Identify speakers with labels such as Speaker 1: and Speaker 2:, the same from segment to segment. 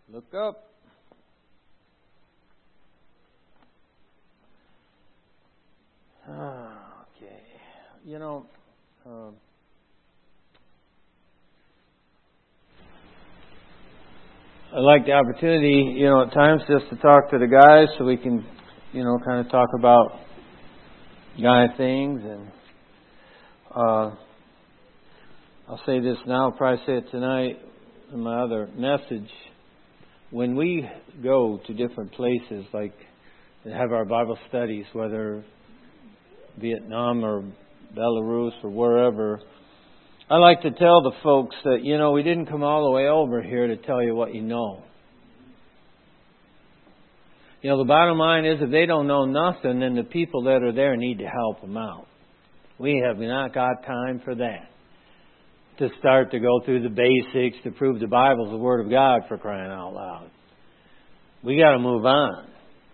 Speaker 1: Look up. Okay. You know, I like the opportunity, at times just to talk to the guys so we can, kind of talk about guy things. And I'll say this now, I'll probably say it tonight in my other message. When we go to different places, like have our Bible studies, whether Vietnam or Belarus or wherever, I like to tell the folks that, we didn't come all the way over here to tell you what you know. The bottom line is if they don't know nothing, then the people that are there need to help them out. We have not got time for that. To start to go through the basics to prove the Bible's the Word of God, for crying out loud. We got to move on.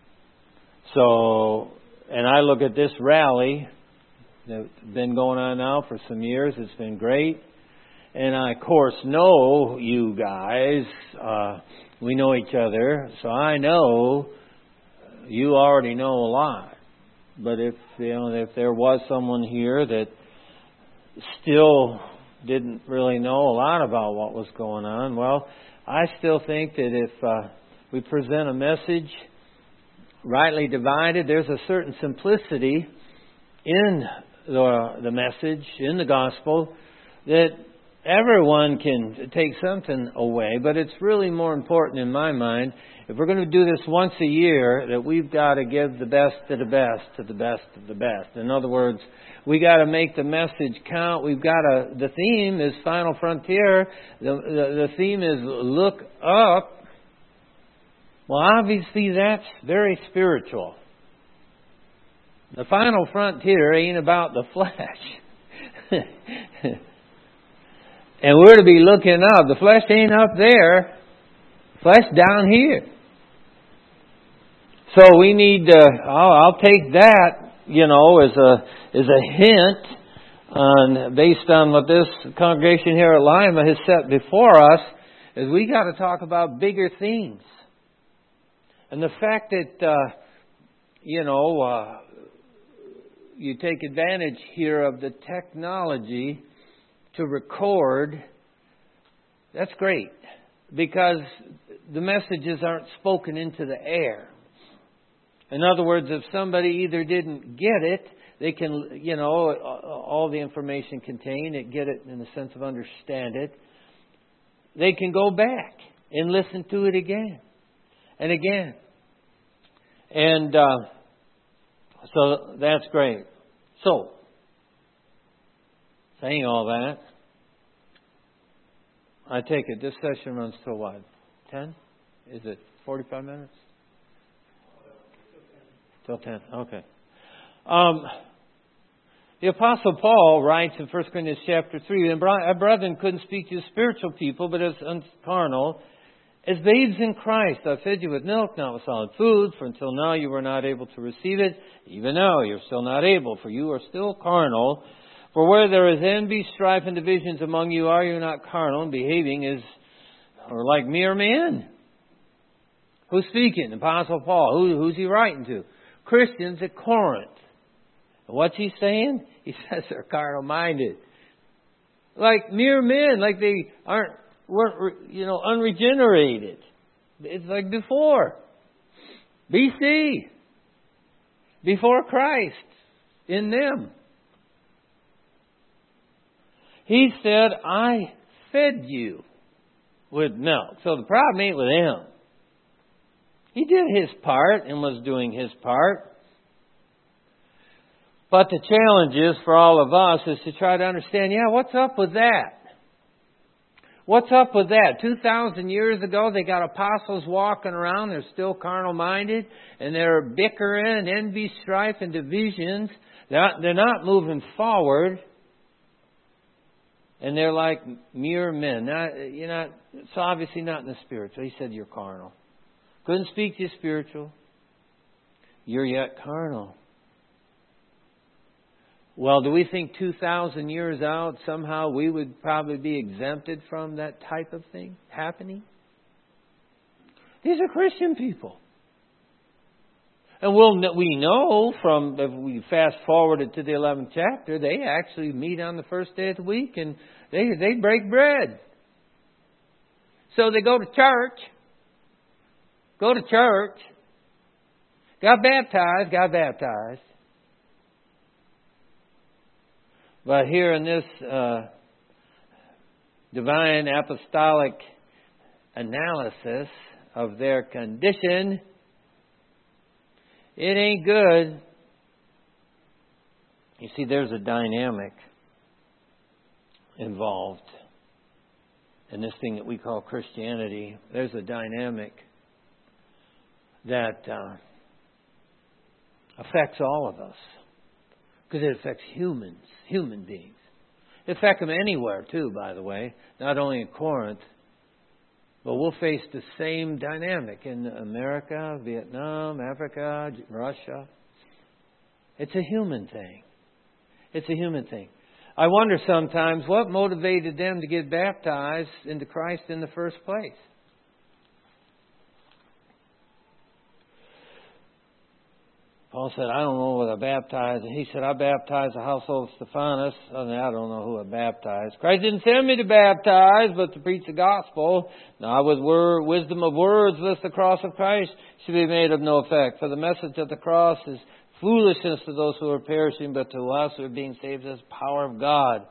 Speaker 1: So, and I look at this rally that's been going on now for some years. It's been great. And I, of course, know you guys. We know each other. So I know you already know a lot. But if there was someone here that still didn't really know a lot about what was going on, well, I still think that if we present a message rightly divided, there's a certain simplicity in the message, in the gospel, that everyone can take something away. But it's really more important in my mind, if we're going to do this once a year, that we've got to give the best to the best to the best of the best. In other words, we got to make the message count. We've got to. The theme is Final Frontier. The theme is look up. Well, obviously that's very spiritual. The final frontier ain't about the flesh. And we're to be looking up. The flesh ain't up there. Flesh down here. So we need to, I'll take that, as a hint on, based on what this congregation here at Lima has set before us, is we got to talk about bigger things. And the fact that, you take advantage here of the technology to record, that's great. Because the messages aren't spoken into the air. In other words, if somebody either didn't get it, they can, all the information contained, get it in the sense of understand it. They can go back and listen to it again and again. And so that's great. So, saying all that, I take it this session runs till what? 10? Is it 45 minutes? Till 10. Okay. The Apostle Paul writes in 1 Corinthians chapter 3, and our brethren couldn't speak to spiritual people, but as carnal, as babes in Christ. I fed you with milk, not with solid food, for until now you were not able to receive it. Even now you're still not able, for you are still carnal. For where there is envy, strife, and divisions among you, are you not carnal, and behaving or like mere men? Who's speaking? Apostle Paul. Who's he writing to? Christians at Corinth. And what's he saying? He says they're carnal-minded. Like mere men, like they weren't unregenerated. It's like before. BC. Before Christ. In them. He said, I fed you with milk. So the problem ain't with him. He did his part and was doing his part. But the challenge is for all of us is to try to understand, what's up with that? What's up with that? 2,000 years ago, they got apostles walking around. They're still carnal-minded. And they're bickering, envy, strife, and divisions. They're not moving forward. And they're like mere men. It's obviously not in the spiritual. He said you're carnal. Couldn't speak to you spiritual. You're yet carnal. Well, do we think 2,000 years out somehow we would probably be exempted from that type of thing happening? These are Christian people. And we know from, if we fast forwarded to the 11th chapter, they actually meet on the first day of the week and they break bread. So they go to church. Got baptized. But here in this divine apostolic analysis of their condition, it ain't good. You see, there's a dynamic involved in this thing that we call Christianity. There's a dynamic that affects all of us. Because it affects human beings. It affects them anywhere too, by the way. Not only in Corinth. But we'll face the same dynamic in America, Vietnam, Africa, Russia. It's a human thing. I wonder sometimes what motivated them to get baptized into Christ in the first place. Paul said, I don't know what I baptized. He said, I baptized the household of Stephanus. I don't know who I baptized. Christ didn't send me to baptize, but to preach the gospel. Now with wisdom of words, lest the cross of Christ should be made of no effect. For the message of the cross is foolishness to those who are perishing, but to us who are being saved is the power of God.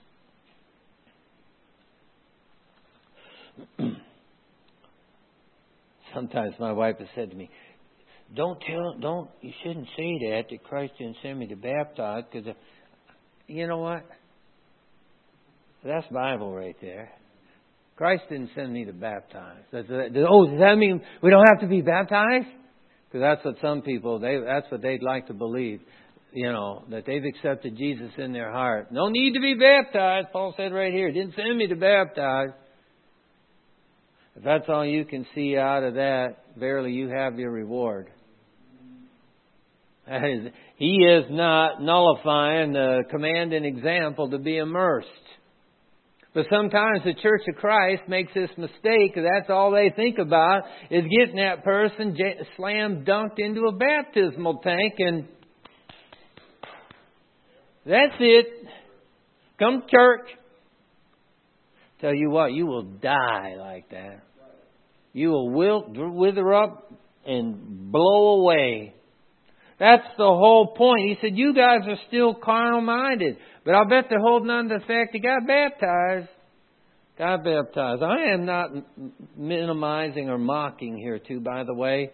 Speaker 1: Sometimes my wife has said to me, you shouldn't say that Christ didn't send me to baptize, because you know what? That's Bible right there. Christ didn't send me to baptize. Does that mean we don't have to be baptized? Because that's what some people, that's what they'd like to believe. That they've accepted Jesus in their heart. No need to be baptized, Paul said right here. Didn't send me to baptize. If that's all you can see out of that, verily you have your reward. He is not nullifying the command and example to be immersed. But sometimes the Church of Christ makes this mistake. That's all they think about is getting that person slam dunked into a baptismal tank, and that's it. Come to church. Tell you what, you will die like that. You will wither up and blow away. That's the whole point. He said, you guys are still carnal-minded. But I'll bet they're holding on to the fact they got baptized. I am not minimizing or mocking here too, by the way.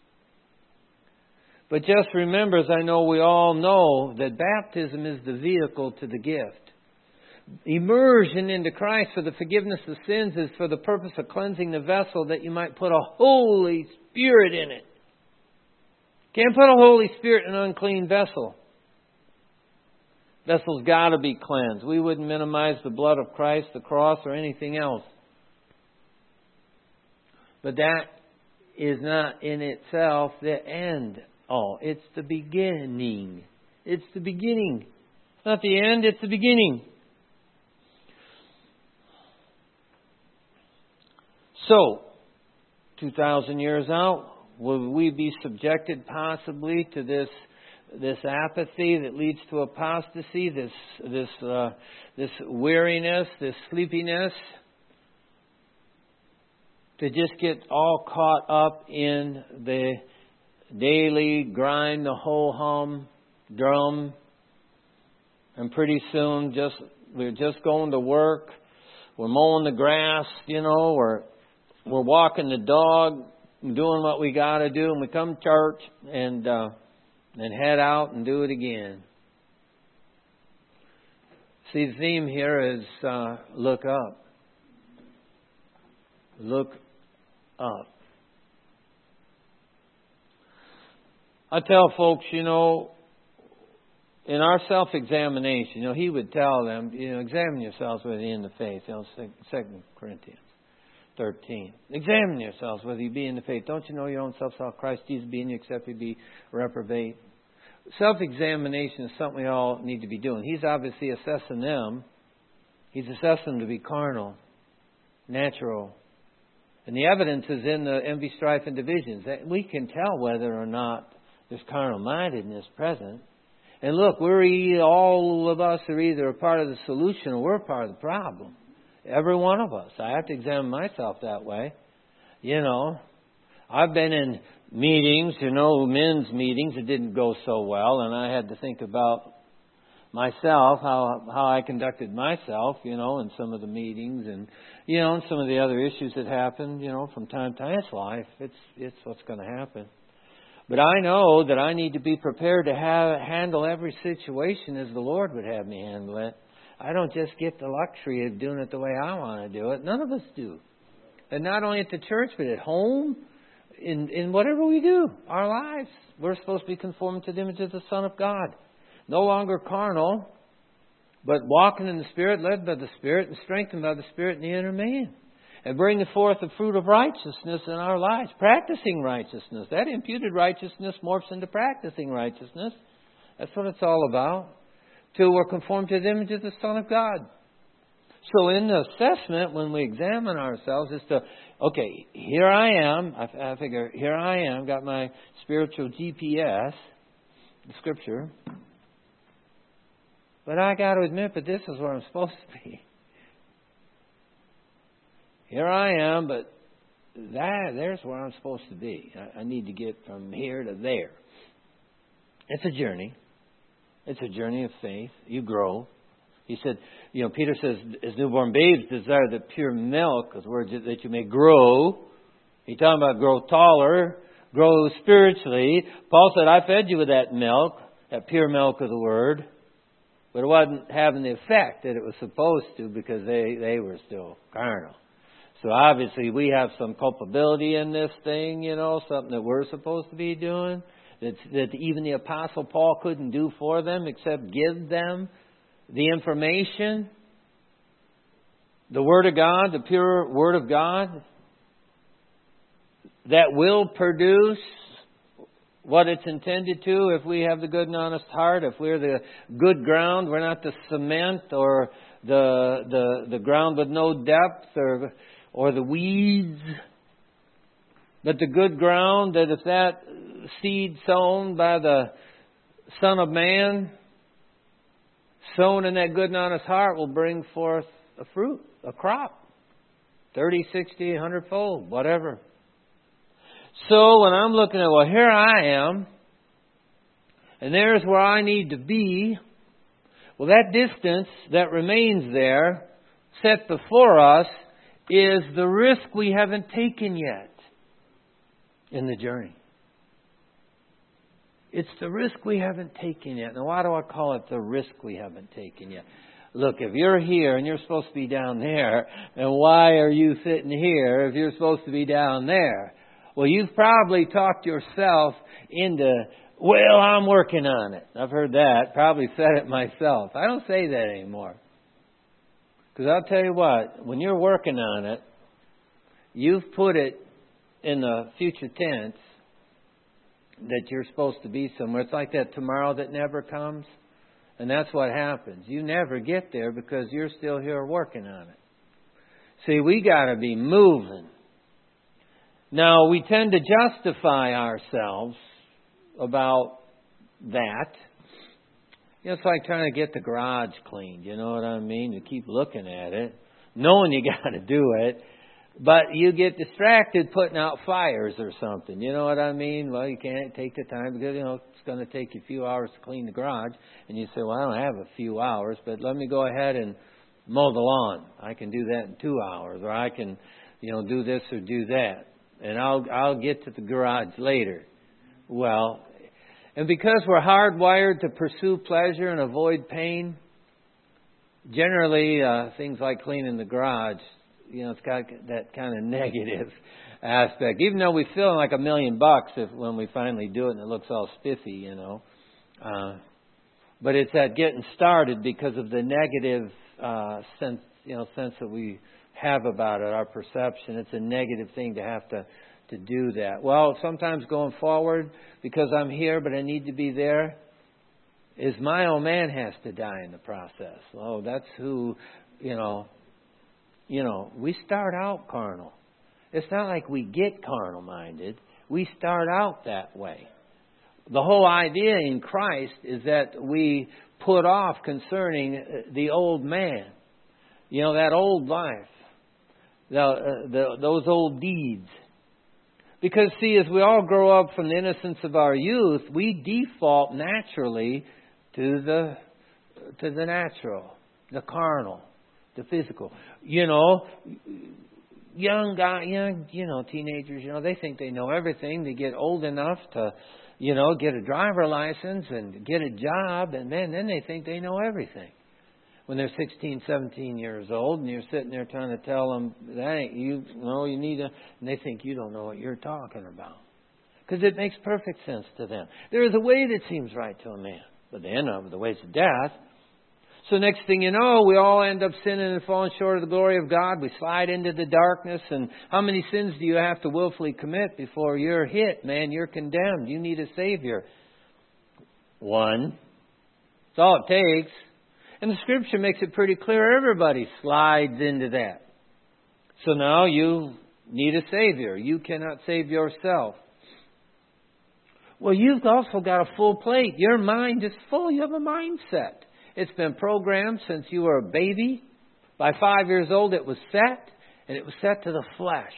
Speaker 1: But just remember, as I know we all know, that baptism is the vehicle to the gift. Immersion into Christ for the forgiveness of sins is for the purpose of cleansing the vessel, that you might put a Holy Spirit in it. Can't put a Holy Spirit in an unclean vessel. Vessel's got to be cleansed. We wouldn't minimize the blood of Christ, the cross, or anything else. But that is not in itself the end all. It's the beginning. It's the beginning. It's not the end, it's the beginning. So, 2,000 years out, will we be subjected possibly to this apathy that leads to apostasy, this weariness, this sleepiness, to just get all caught up in the daily grind, the whole hum drum, and pretty soon we're just going to work, we're mowing the grass, we're walking the dog, doing what we got to do, and we come to church and head out and do it again. See, the theme here is look up. Look up. I tell folks, in our self-examination, he would tell them, examine yourselves whether you're in the faith. 2 Corinthians 13. Examine yourselves whether you be in the faith. Don't you know your own self saw Christ Jesus be in you, except you be reprobate? Self-examination is something we all need to be doing. He's obviously assessing them. He's assessing them to be carnal, natural, And the evidence is in the envy, strife, and divisions. We can tell whether or not there's carnal-mindedness present. And look, all of us are either a part of the solution or we're part of the problem. Every one of us. I have to examine myself that way. I've been in meetings, men's meetings. It didn't go so well, and I had to think about myself, how I conducted myself, in some of the meetings, and and some of the other issues that happen, from time to time. It's life. It's what's going to happen. But I know that I need to be prepared to handle every situation as the Lord would have me handle it. I don't just get the luxury of doing it the way I want to do it. None of us do. And not only at the church, but at home, in whatever we do, our lives. We're supposed to be conformed to the image of the Son of God. No longer carnal, but walking in the Spirit, led by the Spirit, and strengthened by the Spirit in the inner man. And bringing forth the fruit of righteousness in our lives. Practicing righteousness. That imputed righteousness morphs into practicing righteousness. That's what it's all about. Till we're conformed to the image of the Son of God. So in the assessment, when we examine ourselves, is to, okay, here I am. I figure, here I am. Got my spiritual GPS, the Scripture. But I got to admit, but this is where I'm supposed to be. Here I am, but there's where I'm supposed to be. I need to get from here to there. It's a journey. It's a journey of faith. You grow. He said, Peter says, as newborn babes desire the pure milk, as words that you may grow. He's talking about grow taller, grow spiritually. Paul said, I fed you with that milk, that pure milk of the Word. But it wasn't having the effect that it was supposed to because they were still carnal. So obviously we have some culpability in this thing, something that we're supposed to be doing. That even the Apostle Paul couldn't do for them except give them the information, the Word of God, the pure Word of God, that will produce what it's intended to if we have the good and honest heart, if we're the good ground, we're not the cement or the ground with no depth or the weeds, but the good ground, that if that seed sown by the Son of Man, sown in that good and honest heart, will bring forth a fruit, a crop, 30, 60, 100-fold, whatever. So when I'm looking at, here I am, and there's where I need to be, that distance that remains there, set before us, is the risk we haven't taken yet in the journey. It's the risk we haven't taken yet. Now, why do I call it the risk we haven't taken yet? Look, if you're here and you're supposed to be down there, then why are you sitting here if you're supposed to be down there? Well, you've probably talked yourself into, I'm working on it. I've heard that. Probably said it myself. I don't say that anymore. Because I'll tell you what, when you're working on it, you've put it in the future tense that you're supposed to be somewhere. It's like that tomorrow that never comes. And that's what happens. You never get there because you're still here working on it. See, we got to be moving. Now, we tend to justify ourselves about that. It's like trying to get the garage cleaned. You know what I mean? You keep looking at it, knowing you got to do it, but you get distracted putting out fires or something. You know what I mean? Well, you can't take the time because, it's going to take you a few hours to clean the garage. And you say, I don't have a few hours, but let me go ahead and mow the lawn. I can do that in 2 hours, or I can, do this or do that. And I'll get to the garage later. Well, and because we're hardwired to pursue pleasure and avoid pain, generally things like cleaning the garage, it's got that kind of negative aspect. Even though we feel like $1 million when we finally do it and it looks all spiffy, but it's that getting started because of the negative sense that we have about it, our perception. It's a negative thing to have to do that. Well, sometimes going forward, because I'm here but I need to be there, is my old man has to die in the process. Oh, that's who, we start out carnal. It's not like we get carnal-minded. We start out that way. The whole idea in Christ is that we put off concerning the old man. You know, that old life. Those old deeds. Because, see, as we all grow up from the innocence of our youth, we default naturally to the natural, the carnal, the physical. You know, teenagers, they think they know everything. They get old enough to, get a driver license and get a job, and then they think they know everything. When they're 16, 17 years old, and you're sitting there trying to tell them, that ain't you need to, and they think you don't know what you're talking about. Because it makes perfect sense to them. There is a way that seems right to a man, but the end of it, the ways of death. So next thing you know, we all end up sinning and falling short of the glory of God. We slide into the darkness. And how many sins do you have to willfully commit before you're hit, man? You're condemned. You need a Savior. One. That's all it takes. And the Scripture makes it pretty clear everybody slides into that. So now you need a Savior. You cannot save yourself. Well, you've also got a full plate. Your mind is full. You have a mindset. It's been programmed since you were a baby. By 5 years old, it was set, and it was set to the flesh.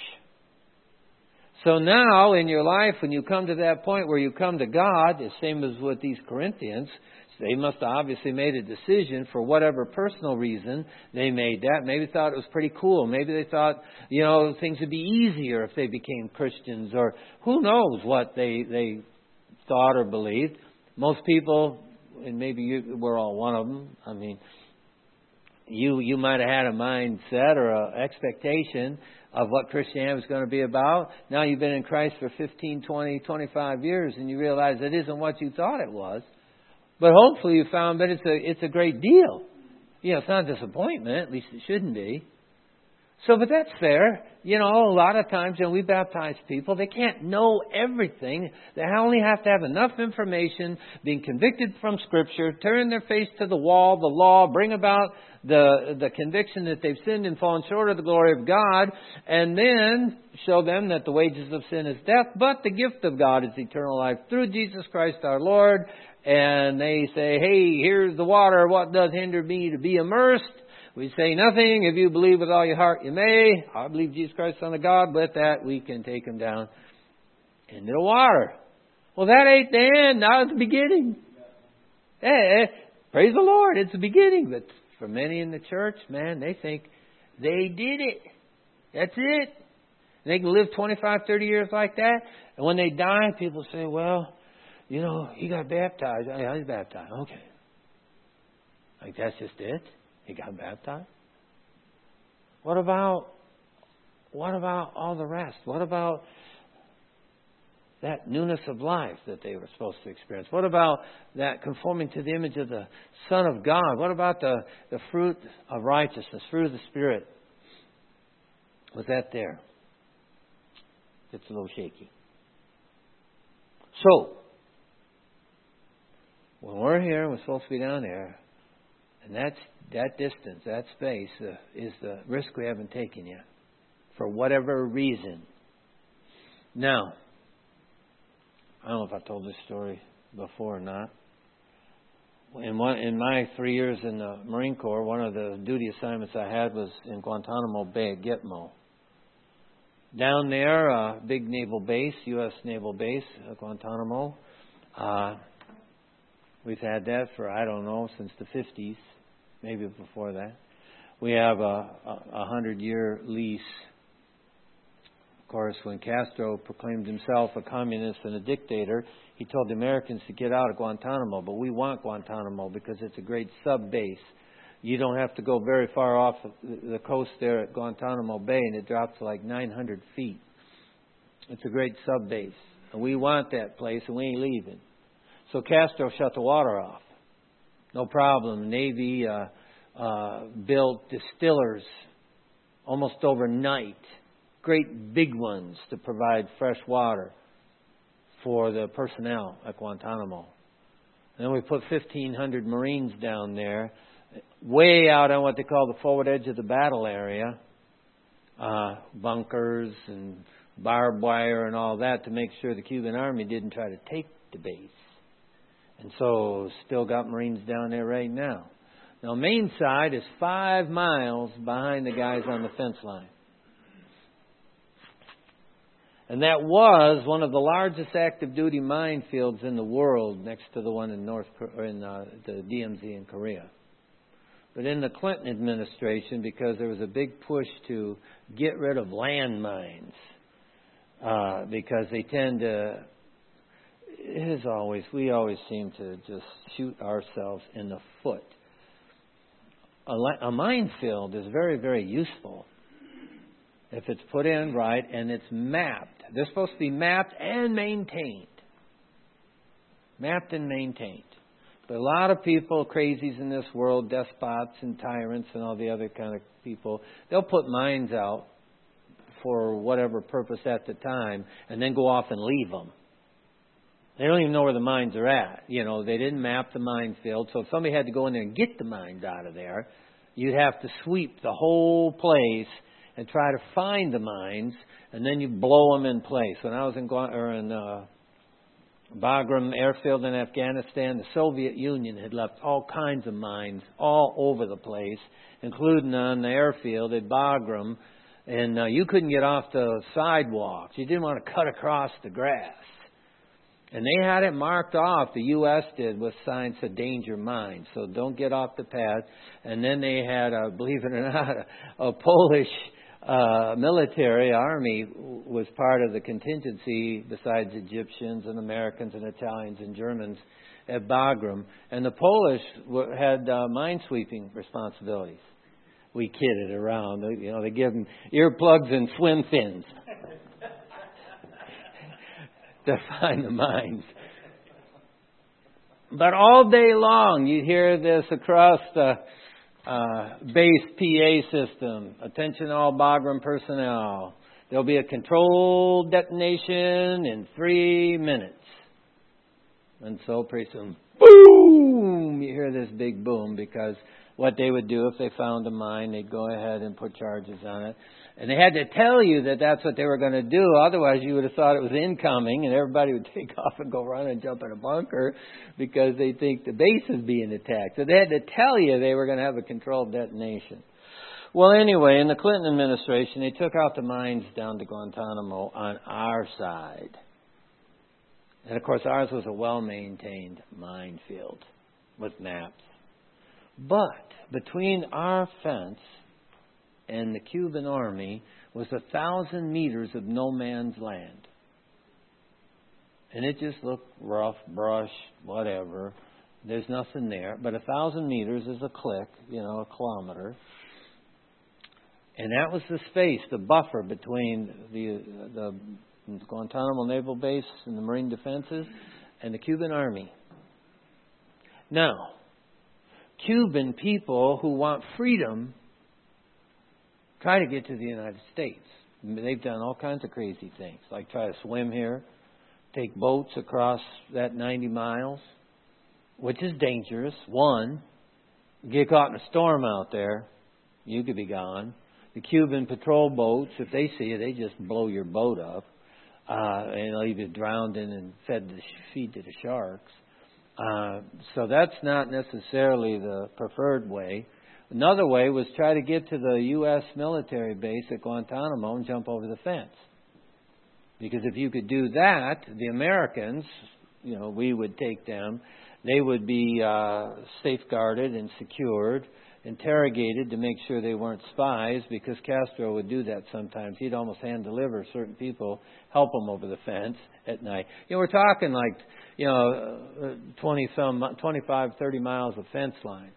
Speaker 1: So now, in your life, when you come to that point where you come to God, the same as with these Corinthians, they must have obviously made a decision for whatever personal reason they made that. Maybe they thought it was pretty cool. Maybe they thought, things would be easier if they became Christians, or who knows what they thought or believed. Most people, and maybe we're all one of them. I mean, you might have had a mindset or an expectation of what Christianity was going to be about. Now you've been in Christ for 15, 20, 25 years, and you realize it isn't what you thought it was. But hopefully you found that it's a great deal. It's not a disappointment. At least it shouldn't be. So, but that's fair. A lot of times when we baptize people, they can't know everything. They only have to have enough information, being convicted from Scripture, turn their face to the wall, the law, bring about the conviction that they've sinned and fallen short of the glory of God, and then show them that the wages of sin is death, but the gift of God is eternal life through Jesus Christ our Lord. And they say, hey, here's the water. What does hinder me to be immersed? We say nothing. If you believe with all your heart, you may. I believe Jesus Christ, Son of God. With that, we can take him down into the water. Well, that ain't the end. Now it's the beginning. Hey, praise the Lord. It's the beginning. But for many in the church, man, they think they did it. That's it. They can live 25, 30 years like that. And when they die, people say, well, he got baptized. Oh, yeah, he's baptized. Okay. Like, that's just it? He got baptized? What about all the rest? What about that newness of life that they were supposed to experience? What about that conforming to the image of the Son of God? What about the fruit of righteousness, fruit of the Spirit? Was that there? It's a little shaky. So, when we're here, we're supposed to be down there, and that distance, that space, is the risk we haven't taken yet, for whatever reason. Now, I don't know if I told this story before or not. In my 3 years in the Marine Corps, one of the duty assignments I had was in Guantanamo Bay at Gitmo. Down there, a big naval base, U.S. naval base, Guantanamo. We've had that for, I don't know, since the 50s, maybe before that. We have a 100-year lease. Of course, when Castro proclaimed himself a communist and a dictator, he told the Americans to get out of Guantanamo. But we want Guantanamo because it's a great sub-base. You don't have to go very far off the coast there at Guantanamo Bay, and it drops to like 900 feet. It's a great sub-base. And we want that place, and we ain't leaving. So Castro shut the water off. No problem. Navy built distillers almost overnight. Great big ones to provide fresh water for the personnel at Guantanamo. And then we put 1,500 Marines down there, way out on what they call the forward edge of the battle area. bunkers and barbed wire and all that to make sure the Cuban Army didn't try to take the base. And so still got Marines down there right now. Now, main side is 5 miles behind the guys on the fence line. And that was one of the largest active duty minefields in the world, next to the one in the DMZ in Korea. But in the Clinton administration, because there was a big push to get rid of landmines, because they tend to, we always seem to just shoot ourselves in the foot. A minefield is very, very useful if it's put in right and it's mapped. They're supposed to be mapped and maintained. Mapped and maintained. But a lot of people, crazies in this world, despots and tyrants and all the other kind of people, they'll put mines out for whatever purpose at the time and then go off and leave them. They don't even know where the mines are at. You know, they didn't map the minefield. So if somebody had to go in there and get the mines out of there, you'd have to sweep the whole place and try to find the mines, and then you blow them in place. When I was in Bagram airfield in Afghanistan, the Soviet Union had left all kinds of mines all over the place, including on the airfield at Bagram, and you couldn't get off the sidewalks. You didn't want to cut across the grass. And they had it marked off, the U.S. did, with signs of danger mines. So don't get off the path. And then they had, believe it or not, a Polish military army was part of the contingency, besides Egyptians and Americans and Italians and Germans at Bagram. And the Polish had mine-sweeping responsibilities. We kidded around. You know, they give them earplugs and swim fins to find the mines. But all day long you hear this across the base PA system. Attention all Bagram personnel. There'll be a controlled detonation in 3 minutes. And so pretty soon, boom! You hear this big boom, because what they would do if they found a mine, they'd go ahead and put charges on it. And they had to tell you that that's what they were going to do. Otherwise, you would have thought it was incoming, and everybody would take off and go run and jump in a bunker because they think the base is being attacked. So they had to tell you they were going to have a controlled detonation. Well, anyway, in the Clinton administration, they took out the mines down to Guantanamo on our side. And, of course, ours was a well-maintained minefield with maps. But between our fence and the Cuban Army was 1,000 meters of no man's land. And it just looked rough, brush, whatever. There's nothing there. But 1,000 meters is a click, a kilometer. And that was the space, the buffer between the Guantanamo Naval Base and the Marine Defenses and the Cuban Army. Now, Cuban people who want freedom try to get to the United States. They've done all kinds of crazy things, like try to swim here, take boats across that 90 miles, which is dangerous. One, get caught in a storm out there, you could be gone. The Cuban patrol boats, if they see you, they just blow your boat up. And leave you drowned in and feed to the sharks. So that's not necessarily the preferred way. Another way was try to get to the U.S. military base at Guantanamo and jump over the fence. Because if you could do that, the Americans, we would take them. They would be safeguarded and secured, interrogated to make sure they weren't spies, because Castro would do that sometimes. He'd almost hand deliver certain people, help them over the fence at night. We're talking like, 25, 30 miles of fence line.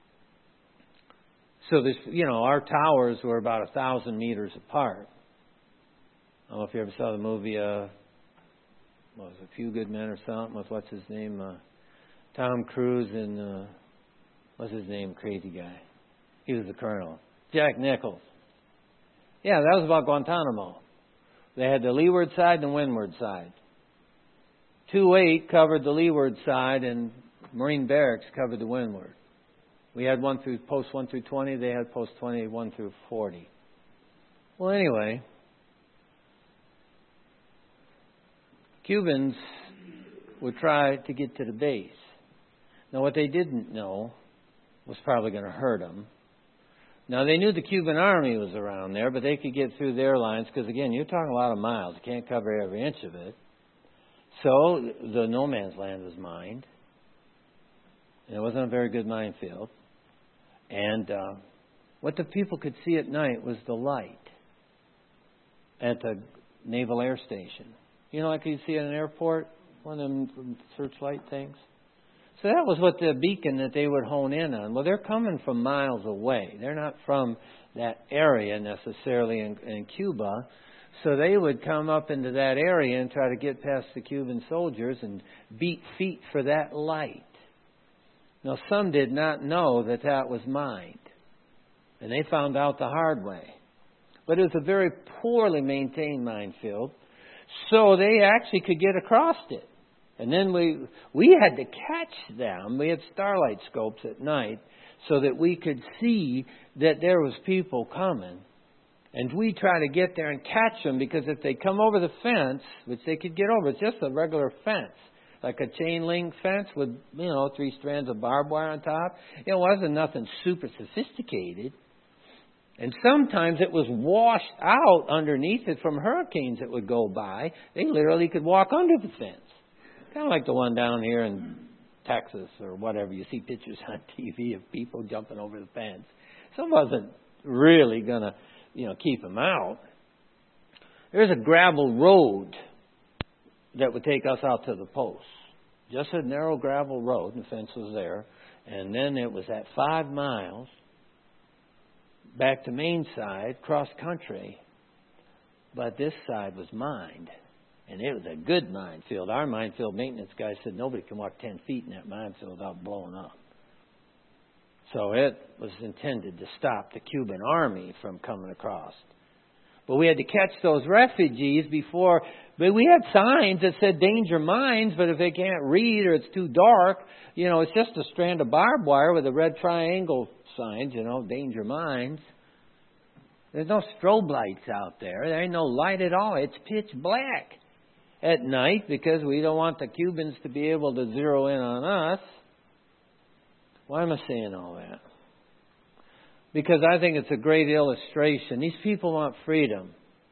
Speaker 1: So this, our towers were about 1,000 meters apart. I don't know if you ever saw the movie, A Few Good Men or something with what's his name, Tom Cruise and what's his name, crazy guy. He was the colonel. Jack Nichols. Yeah, that was about Guantanamo. They had the leeward side and the windward side. 2-8 covered the leeward side and Marine Barracks covered the windward. We had post 1 through 20. They had post 21 through 40. Well, anyway, Cubans would try to get to the base. Now, what they didn't know was probably going to hurt them. Now, they knew the Cuban army was around there, but they could get through their lines because, again, you're talking a lot of miles. You can't cover every inch of it. So the no man's land was mined. And it wasn't a very good minefield. And what the people could see at night was the light at the Naval Air Station. You know, like you see at an airport, one of them searchlight things. So that was what the beacon that they would hone in on. Well, they're coming from miles away. They're not from that area necessarily in Cuba. So they would come up into that area and try to get past the Cuban soldiers and beat feet for that light. Now, some did not know that that was mined. And they found out the hard way. But it was a very poorly maintained minefield. So they actually could get across it. And then we had to catch them. We had starlight scopes at night so that we could see that there was people coming. And we try to get there and catch them because if they come over the fence, which they could get over, it's just a regular fence, like a chain link fence with, 3 strands of barbed wire on top. It wasn't nothing super sophisticated. And sometimes it was washed out underneath it from hurricanes that would go by. They literally could walk under the fence. Kind of like the one down here in Texas or whatever. You see pictures on TV of people jumping over the fence. So it wasn't really going to, keep them out. There's a gravel road that would take us out to the post. Just a narrow gravel road, and the fence was there. And then it was at 5 miles back to main side, cross country. But this side was mined. And it was a good minefield. Our minefield maintenance guy said nobody can walk 10 feet in that minefield without blowing up. So it was intended to stop the Cuban army from coming across. But we had to catch those refugees before. But we had signs that said danger mines, but if they can't read or it's too dark, it's just a strand of barbed wire with a red triangle signs, danger mines. There's no strobe lights out there. There ain't no light at all. It's pitch black at night because we don't want the Cubans to be able to zero in on us. Why am I saying all that? Because I think it's a great illustration. These people want freedom.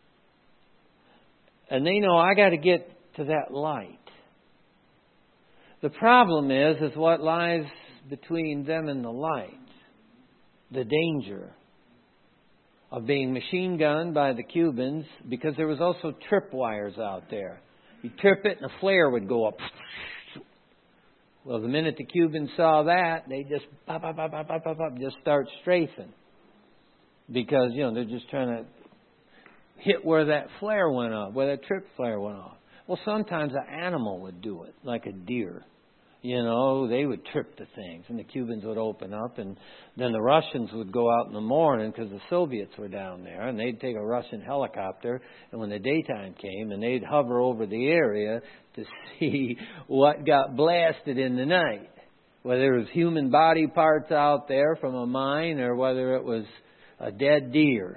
Speaker 1: And they know I got to get to that light. The problem is what lies between them and the light. The danger of being machine gunned by the Cubans, because there was also tripwires out there. You trip it and a flare would go up. Well, the minute the Cubans saw that, they just just start strafing. Because, they're just trying to hit where that flare went off, where that trip flare went off. Well, sometimes an animal would do it, like a deer. They would trip the things, and the Cubans would open up, and then the Russians would go out in the morning because the Soviets were down there, and they'd take a Russian helicopter, and when the daytime came, and they'd hover over the area to see what got blasted in the night, whether it was human body parts out there from a mine or whether it was a dead deer.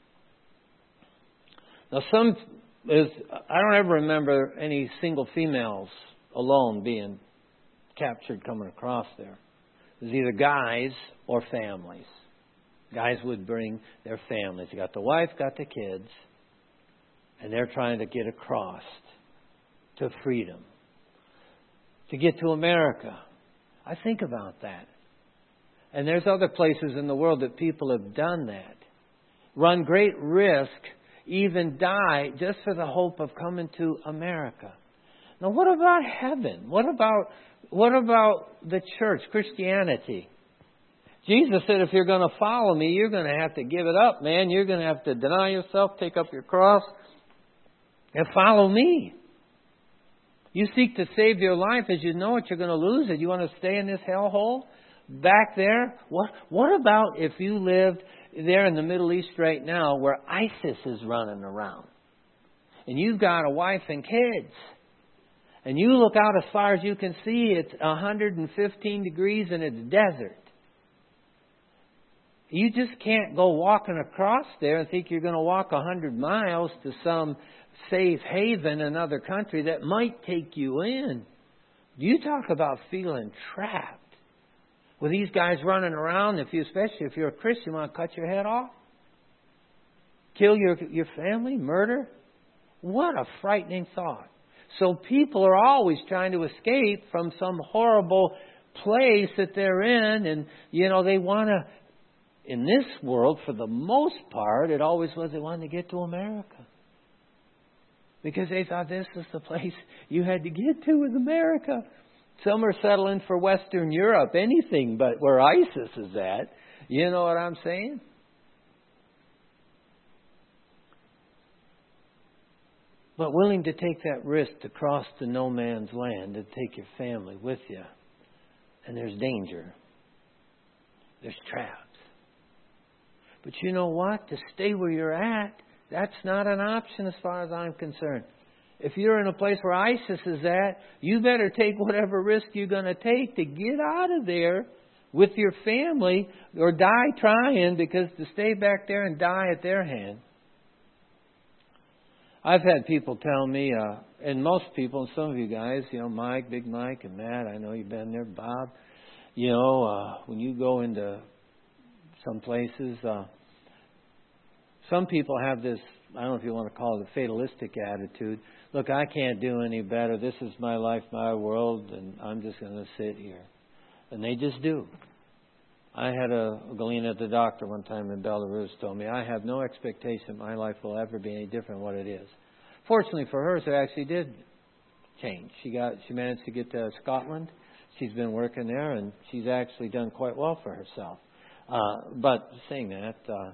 Speaker 1: Now, I don't ever remember any single females alone being captured coming across there. It was either guys or families. Guys would bring their families. You got the wife, got the kids, and they're trying to get across to freedom, to get to America. I think about that. And there's other places in the world that people have done that. Run great risk, even die, just for the hope of coming to America. Now, what about heaven? What about the church, Christianity? Jesus said, if you're going to follow me, you're going to have to give it up, man. You're going to have to deny yourself, take up your cross, and follow me. You seek to save your life as you know it, you're going to lose it. You want to stay in this hellhole back there? What about if you lived there in the Middle East right now where ISIS is running around? And you've got a wife and kids. And you look out as far as you can see, it's 115 degrees and it's desert. You just can't go walking across there and think you're going to walk 100 miles to some safe haven in another country that might take you in. You talk about feeling trapped. With these guys running around, especially if you're a Christian, you want to cut your head off? Kill your family? Murder? What a frightening thought. So people are always trying to escape from some horrible place that they're in. And, they want to, in this world, for the most part, it always was they wanted to get to America. Because they thought this was the place you had to get to was America. Some are settling for Western Europe, anything but where ISIS is at. You know what I'm saying? But willing to take that risk to cross to no man's land, to take your family with you. And there's danger. There's traps. But you know what? To stay where you're at, that's not an option as far as I'm concerned. If you're in a place where ISIS is at, you better take whatever risk you're going to take to get out of there with your family or die trying, because to stay back there and die at their hand. I've had people tell me, and most people, and some of you guys, Mike, Big Mike, and Matt, I know you've been there, Bob, when you go into some places, some people have this, I don't know if you want to call it a fatalistic attitude. Look, I can't do any better. This is my life, my world, and I'm just going to sit here. And they just do. I had a Galena, the doctor, one time in Belarus, told me, I have no expectation my life will ever be any different than what it is. Fortunately for her, it actually did change. She managed to get to Scotland. She's been working there, and she's actually done quite well for herself. But saying that,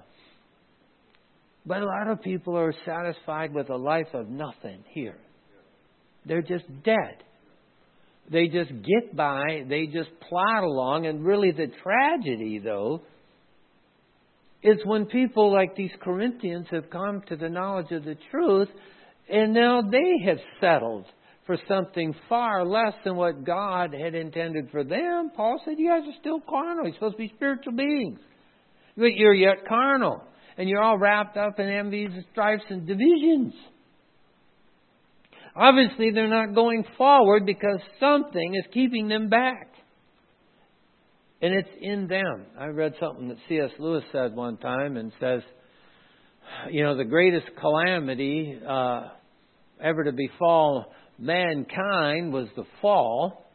Speaker 1: but a lot of people are satisfied with a life of nothing here. They're just dead. They just get by. They just plod along. And really the tragedy, though, is when people like these Corinthians have come to the knowledge of the truth, and now they have settled for something far less than what God had intended for them. Paul said, you guys are still carnal. You're supposed to be spiritual beings. But you're yet carnal. And you're all wrapped up in envies and strifes and divisions. Obviously, they're not going forward because something is keeping them back. And it's in them. I read something that C.S. Lewis said one time, and says, the greatest calamity ever to befall mankind was the fall.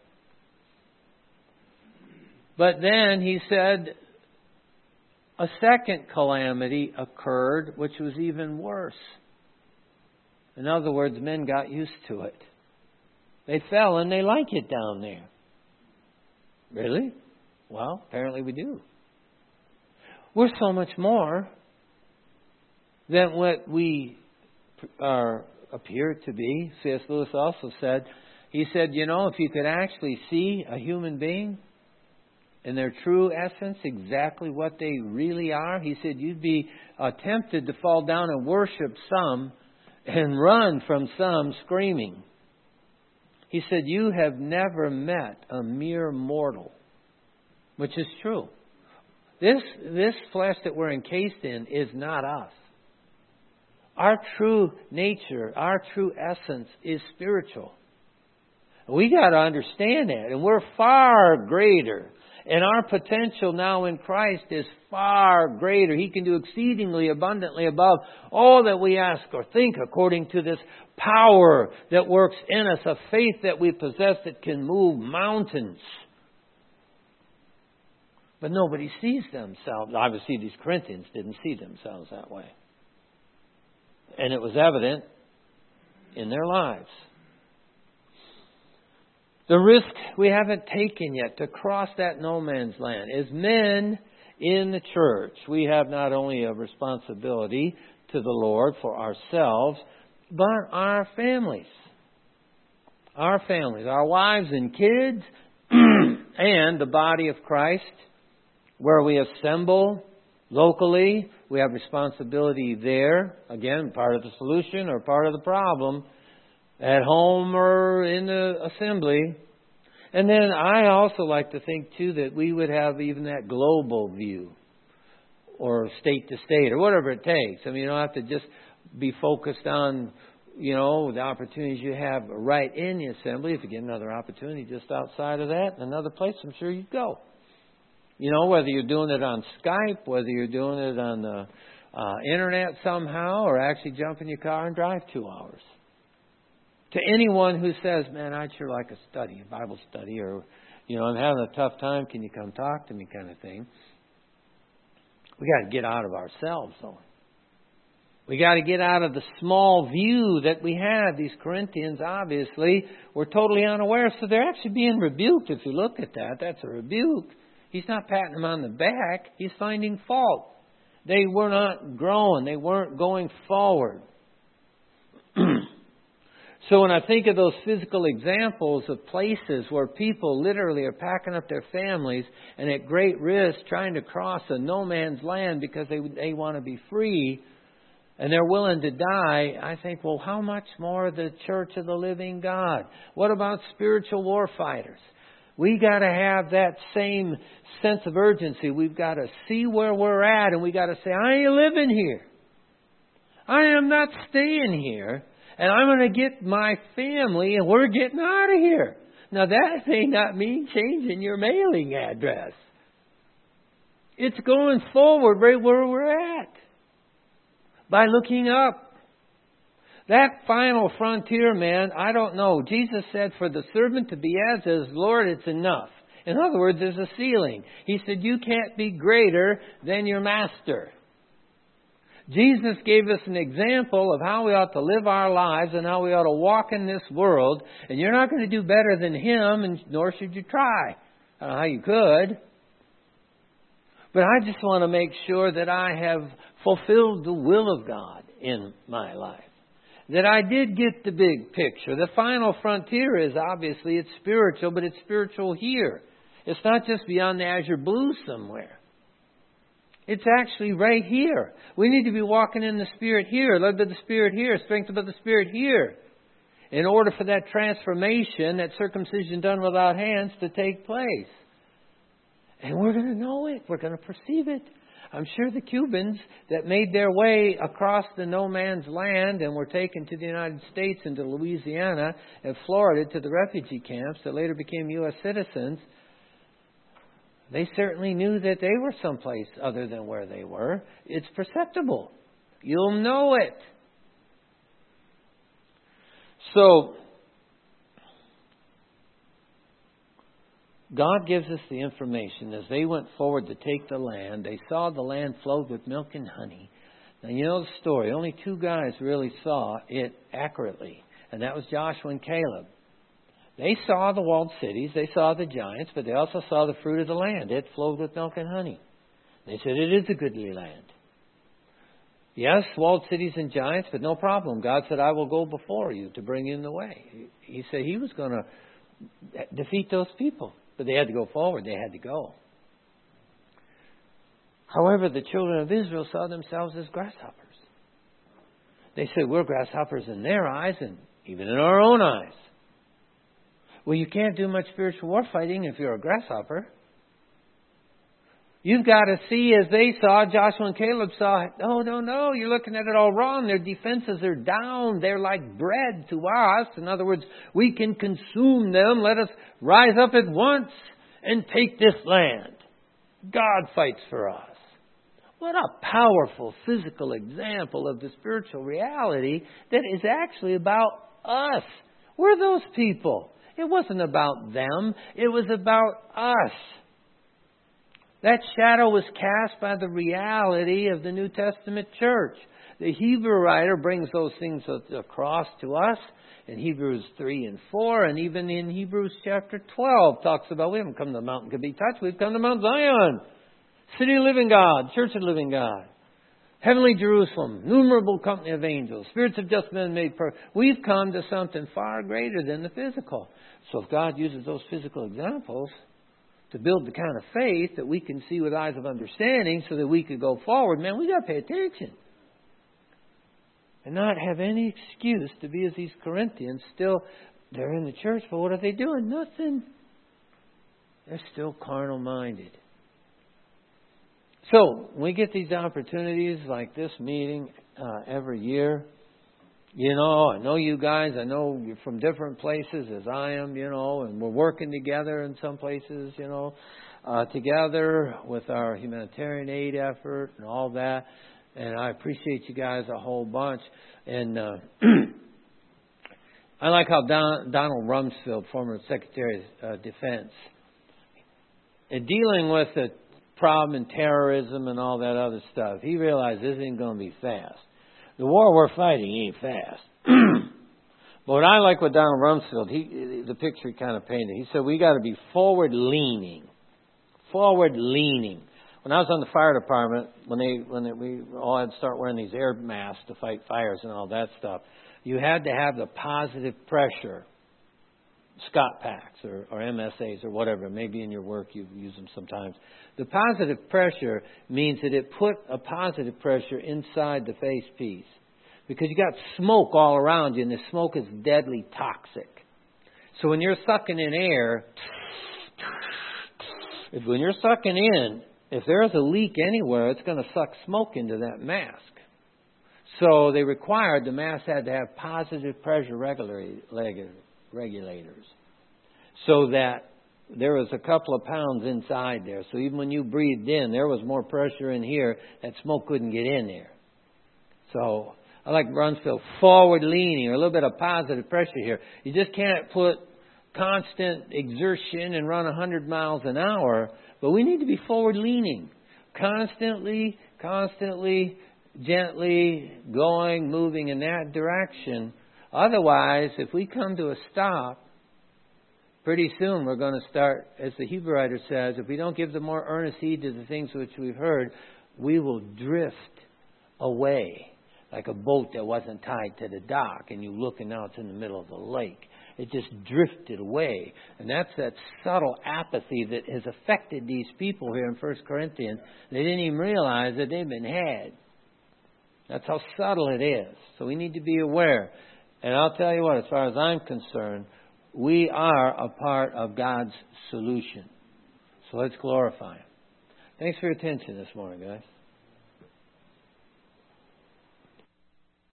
Speaker 1: But then he said a second calamity occurred, which was even worse. In other words, men got used to it. They fell and they like it down there. Really? Well, apparently we do. We're so much more than what we appear to be. C.S. Lewis also said, he said, if you could actually see a human being in their true essence, exactly what they really are, he said, you'd be tempted to fall down and worship some and run from some screaming. He said, you have never met a mere mortal, which is true. This flesh that we're encased in is not us. Our true nature, our true essence is spiritual. We got to understand that, and we're far greater. And our potential now in Christ is far greater. He can do exceedingly abundantly above all that we ask or think, according to this power that works in us, a faith that we possess that can move mountains. But nobody sees themselves. Obviously, these Corinthians didn't see themselves that way. And it was evident in their lives. The risk we haven't taken yet to cross that no man's land. As men in the church, we have not only a responsibility to the Lord for ourselves, but our families. Our families, our wives and kids, and the body of Christ, where we assemble locally. We have responsibility there. Again, part of the solution or part of the problem. At home or in the assembly. And then I also like to think, too, that we would have even that global view. or state to state or whatever it takes. I mean, you don't have to just be focused on, the opportunities you have right in the assembly. If you get another opportunity just outside of that, another place, I'm sure you'd go. Whether you're doing it on Skype, whether you're doing it on the internet somehow, or actually jump in your car and drive 2 hours. To anyone who says, man, I'd sure like a Bible study, or, I'm having a tough time, can you come talk to me kind of thing. We got to get out of ourselves, though. We got to get out of the small view that we have. These Corinthians, obviously, were totally unaware. So they're actually being rebuked. If you look at that, that's a rebuke. He's not patting them on the back. He's finding fault. They were not growing. They weren't going forward. So when I think of those physical examples of places where people literally are packing up their families and at great risk trying to cross a no man's land because they want to be free and they're willing to die, I think, well, how much more the Church of the Living God? What about spiritual war fighters? We got to have that same sense of urgency. We've got to see where we're at, and we got to say, I ain't living here. I am not staying here. And I'm going to get my family, and we're getting out of here. Now, that may not mean changing your mailing address. It's going forward right where we're at. By looking up. That final frontier, man, I don't know. Jesus said for the servant to be as is, Lord, it's enough. In other words, there's a ceiling. He said, you can't be greater than your master. Jesus gave us an example of how we ought to live our lives and how we ought to walk in this world. And you're not going to do better than Him, and nor should you try. I don't know how you could. But I just want to make sure that I have fulfilled the will of God in my life. That I did get the big picture. The final frontier is obviously it's spiritual, but it's spiritual here. It's not just beyond the azure blue somewhere. It's actually right here. We need to be walking in the Spirit here, led by the Spirit here, strengthened by the Spirit here, in order for that transformation, that circumcision done without hands, to take place. And we're going to know it. We're going to perceive it. I'm sure the Cubans that made their way across the no man's land and were taken to the United States and to Louisiana and Florida to the refugee camps that later became U.S. citizens, they certainly knew that they were someplace other than where they were. It's perceptible. You'll know it. So, God gives us the information. As they went forward to take the land, they saw the land flowed with milk and honey. Now, you know the story. Only 2 guys really saw it accurately, and that was Joshua and Caleb. They saw the walled cities, they saw the giants, but they also saw the fruit of the land. It flowed with milk and honey. They said, it is a goodly land. Yes, walled cities and giants, but no problem. God said, I will go before you to bring you in the way. He said He was going to defeat those people, but they had to go forward. They had to go. However, the children of Israel saw themselves as grasshoppers. They said, we're grasshoppers in their eyes and even in our own eyes. Well, you can't do much spiritual war fighting if you're a grasshopper. You've got to see, as they saw, Joshua and Caleb saw, no, you're looking at it all wrong. Their defenses are down. They're like bread to us. In other words, we can consume them. Let us rise up at once and take this land. God fights for us. What a powerful physical example of the spiritual reality that is actually about us. We're those people. It wasn't about them. It was about us. That shadow was cast by the reality of the New Testament church. The Hebrew writer brings those things across to us in Hebrews 3 and 4, and even in Hebrews chapter 12 talks about we haven't come to the mountain to be touched. We've come to Mount Zion, city of the living God, church of the living God. Heavenly Jerusalem, innumerable company of angels, spirits have just been made perfect. We've come to something far greater than the physical. So if God uses those physical examples to build the kind of faith that we can see with eyes of understanding so that we could go forward, man, we got to pay attention. And not have any excuse to be as these Corinthians. Still, they're in the church, but what are they doing? Nothing. They're still carnal minded. So, we get these opportunities like this meeting every year. I know you guys. I know you're from different places as I am, and we're working together in some places, together with our humanitarian aid effort and all that. And I appreciate you guys a whole bunch. And I like how Donald Rumsfeld, former Secretary of Defense, in dealing with the problem in terrorism and all that other stuff, he realized this ain't going to be fast. The war we're fighting ain't fast. But what I like with Donald Rumsfeld, the picture he kind of painted, he said we got to be forward-leaning. Forward-leaning. When I was on the fire department, when we all had to start wearing these air masks to fight fires and all that stuff, you had to have the positive pressure, Scott packs or MSAs or whatever. Maybe in your work you use them sometimes. The positive pressure means that it put a positive pressure inside the face piece. Because you got smoke all around you, and the smoke is deadly toxic. So when you're sucking in air, if there's a leak anywhere, it's going to suck smoke into that mask. So they required the mask had to have positive pressure regulators, so that there was a couple of pounds inside there. So even when you breathed in, there was more pressure in here, that smoke couldn't get in there. So I like Rumsfeld, forward-leaning, or a little bit of positive pressure here. You just can't put constant exertion and run 100 miles an hour, but we need to be forward-leaning. Constantly, gently going, moving in that direction. Otherwise, if we come to a stop, pretty soon we're going to start, as the Hebrew writer says, if we don't give the more earnest heed to the things which we've heard, we will drift away. Like a boat that wasn't tied to the dock, and you look and now it's in the middle of the lake. It just drifted away. And that's that subtle apathy that has affected these people here in 1 Corinthians. They didn't even realize that they've been had. That's how subtle it is. So we need to be aware. And I'll tell you what, as far as I'm concerned, we are a part of God's solution. So let's glorify Him. Thanks for your attention this morning, guys.